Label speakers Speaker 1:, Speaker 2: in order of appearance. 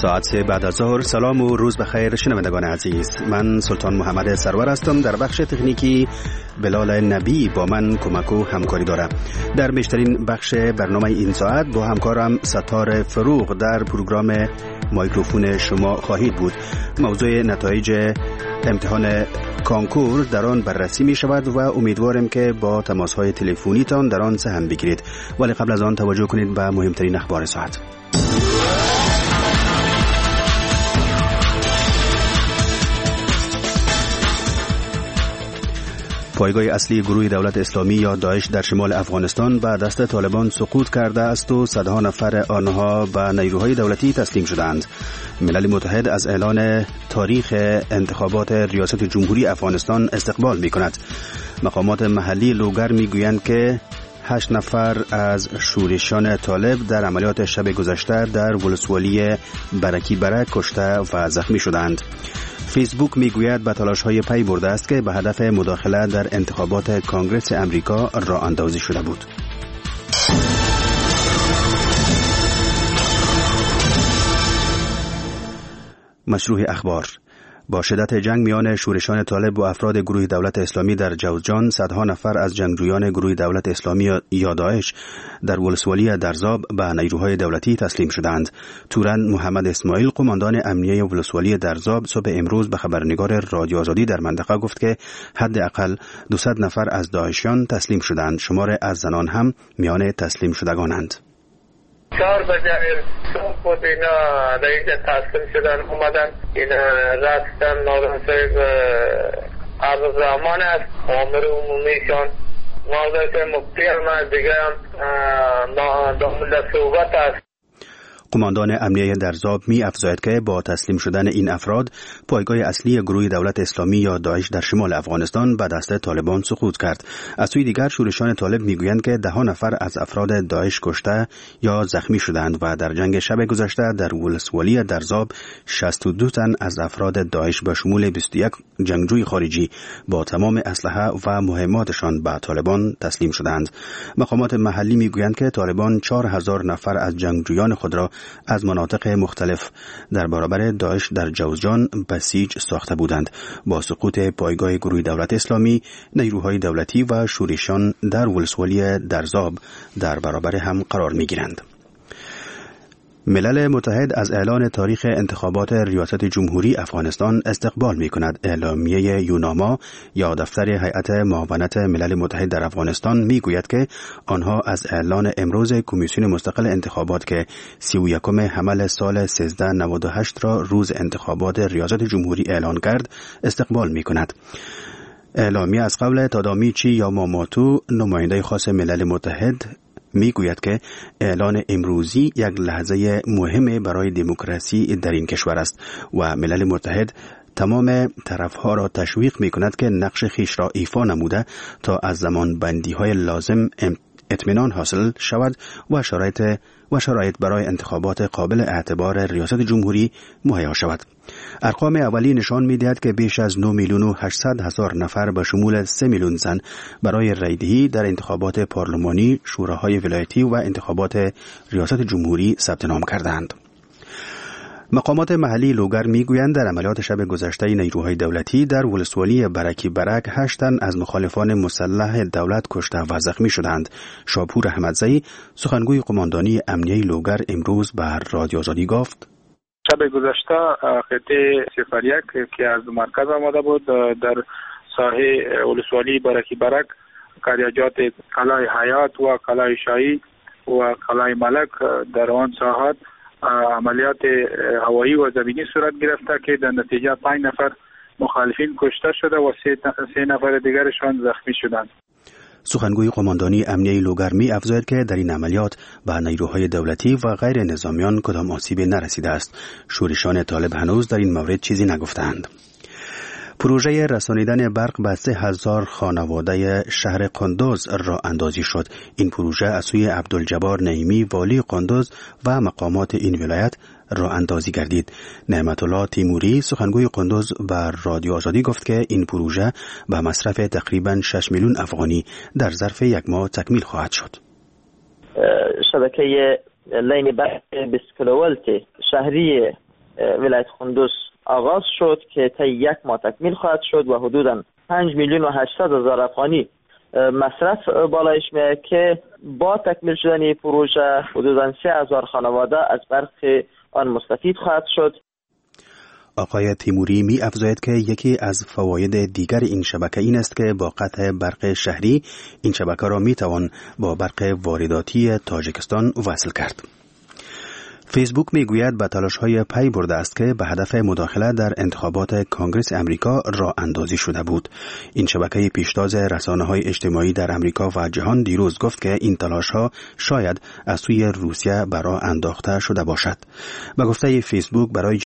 Speaker 1: ساعت 3 بعد از ظهر. سلام و روز بخیر شنوندگان عزیز. من سلطان محمد سرور هستم. در بخش تکنیکی بلال نبی با من کمک و همکاری داره. در بیشترین بخش برنامه این ساعت با همکارم ستار فروغ در پروگرام مایکروفون شما خواهید بود. موضوع نتایج امتحان کانکور در آن بررسی می شود و امیدوارم که با تماس‌های تلفنی تان در آن سهم بگیرید. ولی قبل از آن توجه کنید به مهمترین اخبار ساعت. پایگاه اصلی گروه دولت اسلامی یا داعش در شمال افغانستان به دست طالبان سقوط کرده است و صدها نفر آنها به نیروهای دولتی تسلیم شدند. ملل متحد از اعلان تاریخ انتخابات ریاست جمهوری افغانستان استقبال می کند. مقامات محلی لوگر می گویند که 8 نفر از شورشیان طالب در عملیات شب گذشته در ولسوالی برکی برک کشته و زخمی شدند. فیسبوک میگوید به تلاش‌های پی برده است که به هدف مداخله در انتخابات کانگرس امریکا راه اندازی شده بود. مشروع اخبار. با شدت جنگ میان شورشیان طالب و افراد گروه دولت اسلامی در جوزجان، صدها نفر از جنگجویان گروه دولت اسلامی یا داعش در ولسوالی درزاب به نیروهای دولتی تسلیم شدند. تورن محمد اسماعیل، قماندان امنیه ولسوالی درزاب، صبح امروز به خبرنگار رادیو آزادی در منطقه گفت که حداقل 200 نفر از داعشیان تسلیم شدند. شمار از زنان هم میان تسلیم شدگانند.
Speaker 2: 4 بجه صبح بود اینا در اینجا تسلیم شدن اومدن. اینا رفتن ناظم صاحب عبدالرحمن است، آمر عمومیشان. ناظم صاحب مفتی هم دیگه هم دامل صحبت است.
Speaker 1: قماندان امنیه درزاب می افزاید که با تسلیم شدن این افراد پایگاه اصلی گروه دولت اسلامی یا داعش در شمال افغانستان به دست طالبان سقوط کرد. از سوی دیگر شورشیان طالب می گویند که 10 نفر از افراد داعش کشته یا زخمی شدند و در جنگ شب گذشته در ولسوالی درزاب 62 تن از افراد داعش به شمول 21 جنگجوی خارجی با تمام اسلحه و مهماتشان به طالبان تسلیم شدند. مقامات محلی می گویند که طالبان 4000 نفر از جنگجویان خود را از مناطق مختلف در برابر داعش در جوزجان بسیج ساخته بودند. با سقوط پایگاه گروه دولت اسلامی، نیروهای دولتی و شورشیان در ولسوالی درزاب در برابر هم قرار می گیرند. ملل متحد از اعلان تاریخ انتخابات ریاست جمهوری افغانستان استقبال می کند. اعلامیه یوناما یا دفتر هیئت معاونت ملل متحد در افغانستان می گوید که آنها از اعلان امروز کمیسیون مستقل انتخابات که 31 حمل سال 1398 را روز انتخابات ریاست جمهوری اعلان کرد استقبال می کند. اعلامیه از قول تادامیچی یا ماماتو، نماینده خاص ملل متحد، می گوید که اعلان امروزی یک لحظه مهم برای دموکراسی در این کشور است و ملل متحد تمام طرفها را تشویق می کند که نقش خیش را ایفا نموده تا از زمان بندی های لازم اطمینان حاصل شود و شرایط برای انتخابات قابل اعتبار ریاست جمهوری مهیا شود. ارقام اولی نشان می‌دهد که بیش از 9,800,000 نفر به شمول 3 میلیون زن برای رایدهی در انتخابات پارلمانی، شوراهای ولایتی و انتخابات ریاست جمهوری ثبت نام کردند. مقامات محلی لوگر میگویند در عملیات شب گذشته نیروهای دولتی در ولسوالی برکی برک 8 تن از مخالفان مسلح دولت کشته و زخمی شدند. شاپور احمدزئی، سخنگوی قماندانی امنیه لوگر، امروز به رادیو آزادی گفت:
Speaker 3: شب گذشته خطه 01 که از مرکز آمده بود در ساحه ولسوالی برکی برک کاریاجات قلعه حیات و قلعه شاهی و قلعه ملک در آن ساحات عملیات هوایی و زمینی صورت گرفته که در نتیجه 5 نفر مخالفین کشته شده و 3 نفر دیگرشان زخمی شدند.
Speaker 1: سخنگوی قماندانی امنیه لوگر می افزاید که در این عملیات به نیروهای دولتی و غیر نظامیان کدام آسیب نرسیده است. شورشیان طالب هنوز در این مورد چیزی نگفتند. پروژه رسانیدن برق به 3000 خانواده شهر قندوز راه اندازی شد. این پروژه از سوی عبدالجبار نعیمی، والی قندوز و مقامات این ولایت راه اندازی گردید. نعمت الله تیموری، سخنگوی قندوز، به رادیو آزادی گفت که این پروژه به مصرف تقریباً 6 میلیون افغانی در ظرف 1 ماه تکمیل خواهد شد.
Speaker 4: شبکه لین برق 20 کیلوولت شهری ولایت قندوز آغاز شد که تا 1 ماه تکمیل خواهد شد و حدوداً 5,800,000 افغانی مصرف بالایش میاد که با تکمیل شدن پروژه حدوداً 3,000 خانواده از برق آن مستفید خواهد شد.
Speaker 1: آقای تیموری می افزاید که یکی از فواید دیگر این شبکه این است که با قطع برق شهری این شبکه را می توان با برق وارداتی تاجیکستان وصل کرد. فیسبوک میگوید به تلاش‌های پی برده است که به هدف مداخله در انتخابات کنگره امریکا راه اندازی شده بود. این شبکه پیشتاز رسانه‌های اجتماعی در امریکا و جهان دیروز گفت که این تلاش‌ها شاید از سوی روسیه به راه انداخته شده باشد. به گفته فیسبوک برای